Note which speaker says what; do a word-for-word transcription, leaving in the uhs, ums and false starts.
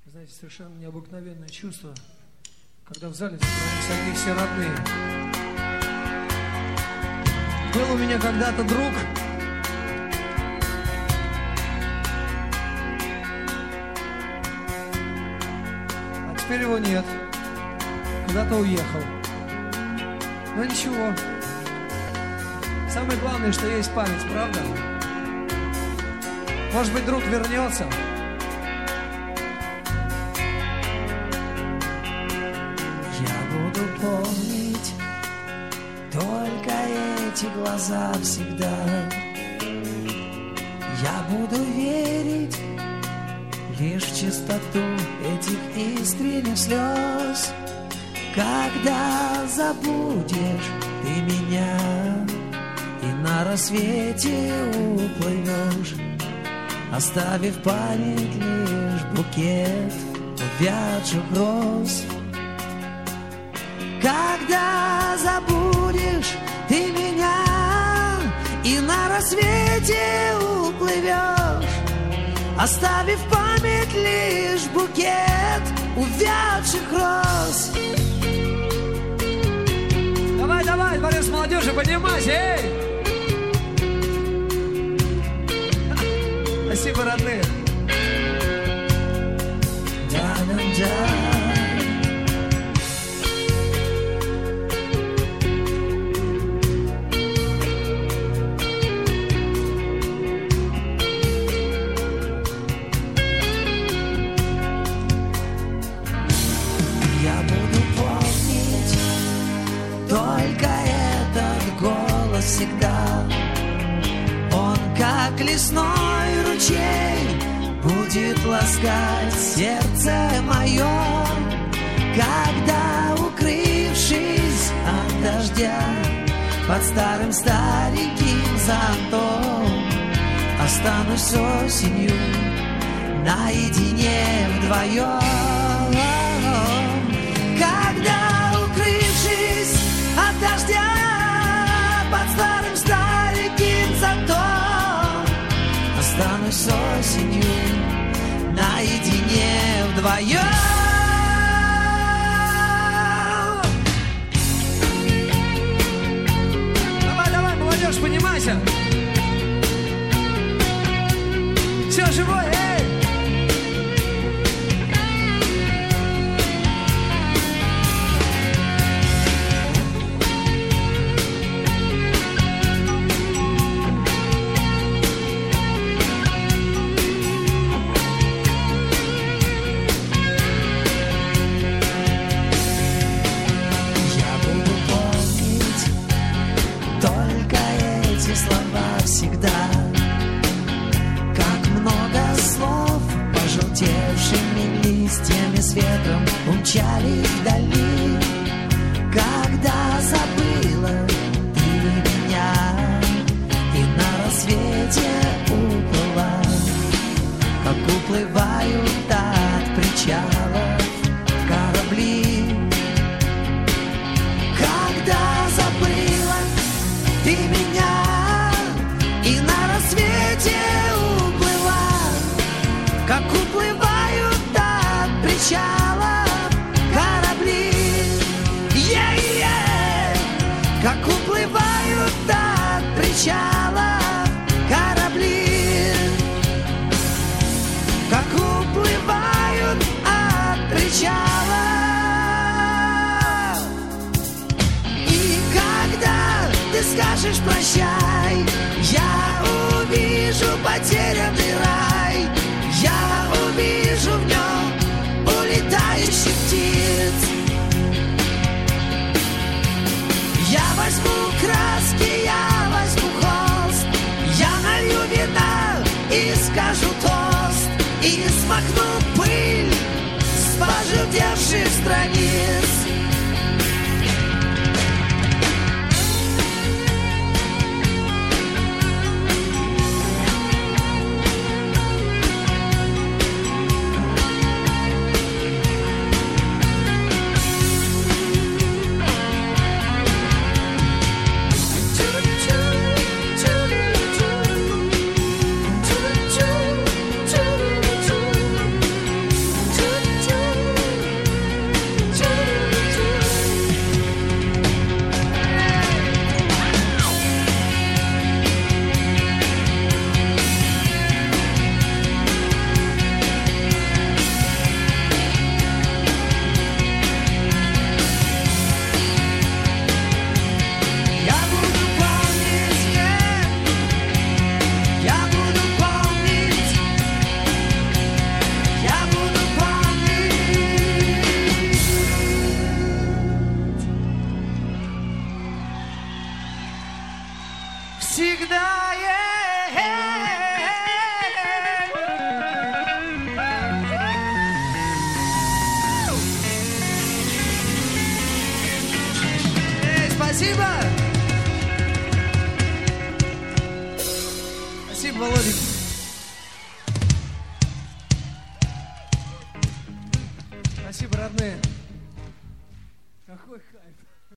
Speaker 1: Знаете, совершенно необыкновенное чувство, когда в зале собрались одни все родные. Был у меня когда-то друг, а теперь его нет, куда-то уехал. Но ничего, самое главное, что есть память, правда? Может быть, друг вернется.
Speaker 2: Помнить только эти глаза всегда. Я буду верить лишь в чистоту этих искренних слез. Когда забудешь ты меня и на рассвете уплывешь, оставив в память лишь букет увядших роз. Когда забудешь ты меня и на рассвете уплывешь, оставив в память лишь букет увядших роз.
Speaker 1: Давай, давай, дворец молодежи, поднимайся, эй! Спасибо, родные.
Speaker 2: Да-да-да. Всегда он, как лесной ручей, будет ласкать сердце мое, когда, укрывшись от дождя под старым стареньким зонтом, останусь осенью наедине вдвоем. Когда, укрывшись от дождя под старым стареньким зонтом, останусь осенью наедине вдвоем.
Speaker 1: Давай, давай, молодежь, поднимайся. Все живое, эй!
Speaker 2: С ветром умчали вдали. Когда забыла ты меня и на рассвете уплыла, как уплывают от причалов корабли. Когда забыла ты меня и на рассвете уплыла, как уплывают от причалов корабли. Yeah-yeah. Как уплывают от причалов корабли. Как уплывают от причалов. И когда ты скажешь прощай, я увижу потерянный рай. Я увижу в нем улетающих птиц. Я возьму краски, я возьму холст, я налью вина и скажу тост, и смахну пыль с пожелтевших страниц.
Speaker 3: To
Speaker 2: Спасибо! Спасибо, Володя. Спасибо, родные. Какой кайф.